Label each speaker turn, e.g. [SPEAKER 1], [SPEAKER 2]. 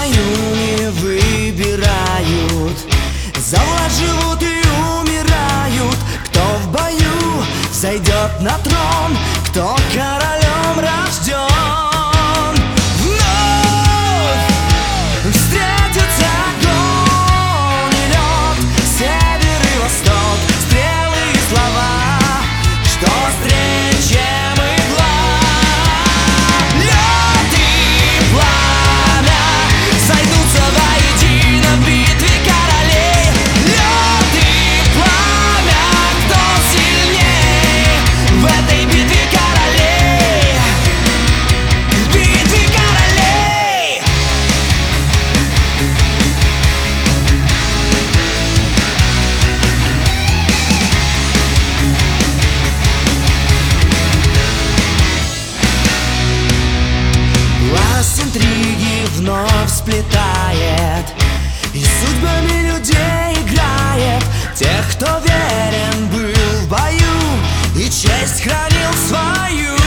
[SPEAKER 1] бою не выбирают, за власть живут и умирают. Кто в бою зайдет на трон, кто королем рожден. Вновь встретится огонь и лед, север и восток, стрелы и слова, что острее, чем игла. Лед и пламя сойдутся воедино в битве королей. Лед и пламя, кто сильней в этой битве королей? В битве королей! Власть интриги вновь сплетает и судьбами людей играет. Тех, кто верен был в бою и честь хранил свою.